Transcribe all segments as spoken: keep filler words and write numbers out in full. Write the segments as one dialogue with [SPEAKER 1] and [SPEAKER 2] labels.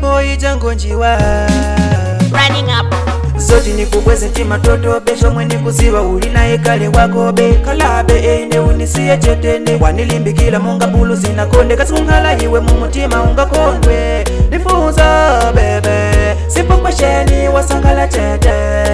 [SPEAKER 1] boy jango njiwa
[SPEAKER 2] Running up
[SPEAKER 1] zoti nikubweze ntima toto besho mwe nikuziwa uli naye kale wakobe kalabe ende unisiye chetene wanilimbikila munga bulu zinakonde kasikunkhala iwe mumutima ungakondwe nifuza bebe sipo kwesheni wasangala tete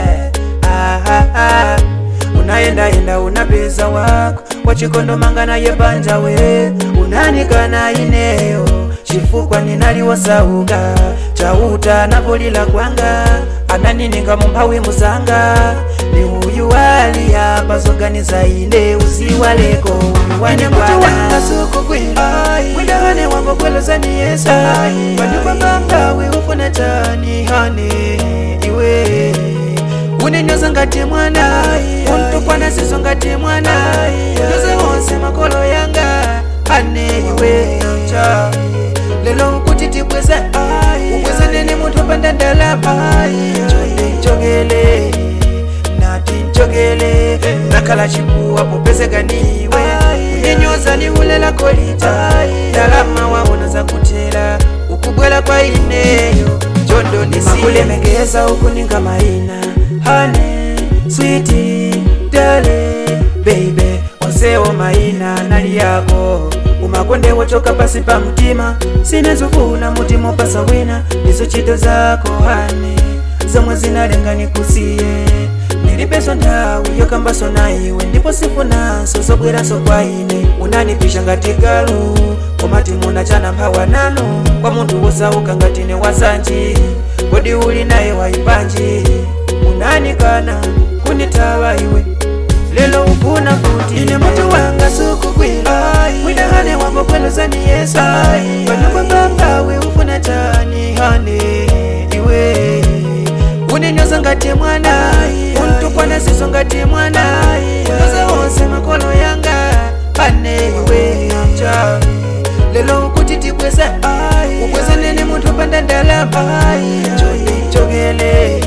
[SPEAKER 1] aha ah. Unaenda enda unapeza wako wachikondo mangana yebanja we unanikana ineyo chifukwa ninaliwasauka chauta napolila kwanga ananininga mumpawi muzanga ni huyu wali hapa zoganiza ine usiwaleko uwane mwana suku kwila widahane wango kwelo zani yesa waduba mambawi ufuna tani hane iwe unenyoza ngati mwana untupana sizo ngati mwana yoze wonse makolo yanga ane iwe cha lelo ukuti tibweza ubweza nene muntu panda ndalama chonde nchogele nati nchogele nakala chikuwa popezeka niwe unenyoza ni ulela kolita ndalama waona za kutela ukubwela kwa ineyo chondo nisi makulemegeza ukuninga maina honey, sweetie, darling, baby onsewo maina nali yako umakonde wochoka pasi pa mtima sinezofuna mutima opasa wina nizo chito zako honey zomwe zinalenga nikusiye nilipeso nthawi yokambaso na iwe ndipo sifunaso zobweranso kwa ine unanipisha ngati galu komati munachana mphawa nanu kwa munthu wosauka ngatine wasanji kodi uli naye waipanji unanikana kunitawa iwe lelo ufuna kuti ine mutu wanga suku kwila mwidahane wango kwelo zani yesa waduba mambawe ufuna tani hane iwe unenyoza ngati mwana untupana sizo ngati mwana yoza wonse makolo yanga hane iwe cha lelo ukuti tibweza ubweza nene muntu panda ndalama chonde nchogele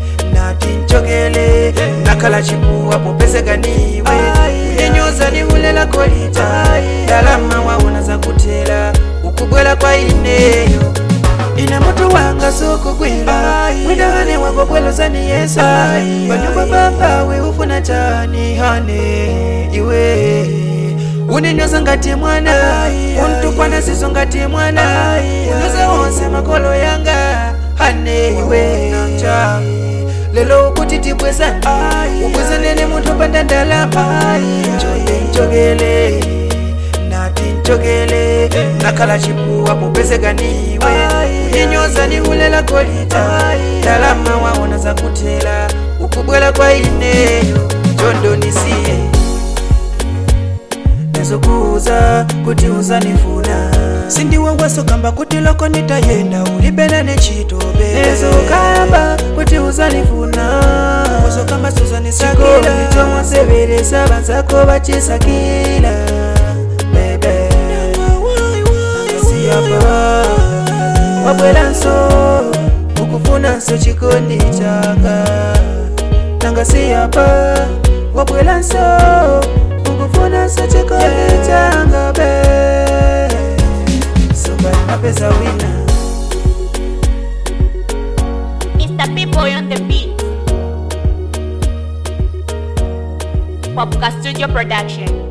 [SPEAKER 1] nchogele nakala chikuwa popezeka niwe unenyoza ni ulela kolita ndalama waona za kutela ukubwela kwa ineyo ina mutu wanga suku kwila mwidahane wango kwelo zani yesa waduba mambawe ufuna tani hane iwe unenyoza ngati mwana untupana sizo ngati mwana unoza wonse makolo yanga hane iwe cha lelo ukuti tibweza ubweza nene muntu panda ndalama chonde nchogele nati nchogele nakala chikuwa popezeka niwe unenyoza ni ulela kolita ndalama waona za kutela ukubwela kwa ineyo chondo nisiye nezokuuza kuti uzanifuna sindiwe wasokamba kuti loko nitayenda ulibena nechitobe nezokamba kuti uzanifuna wasokamba suzanisakila nitomwaseveresa banzako bachisakila bebe siyapa wabwela nso ukufuna nso chikondi changa nanga siyapa wabwela nso ukufuna nso chikondi changa be napeza wina
[SPEAKER 2] Mister P-Boy on the beat Popka Studio Production.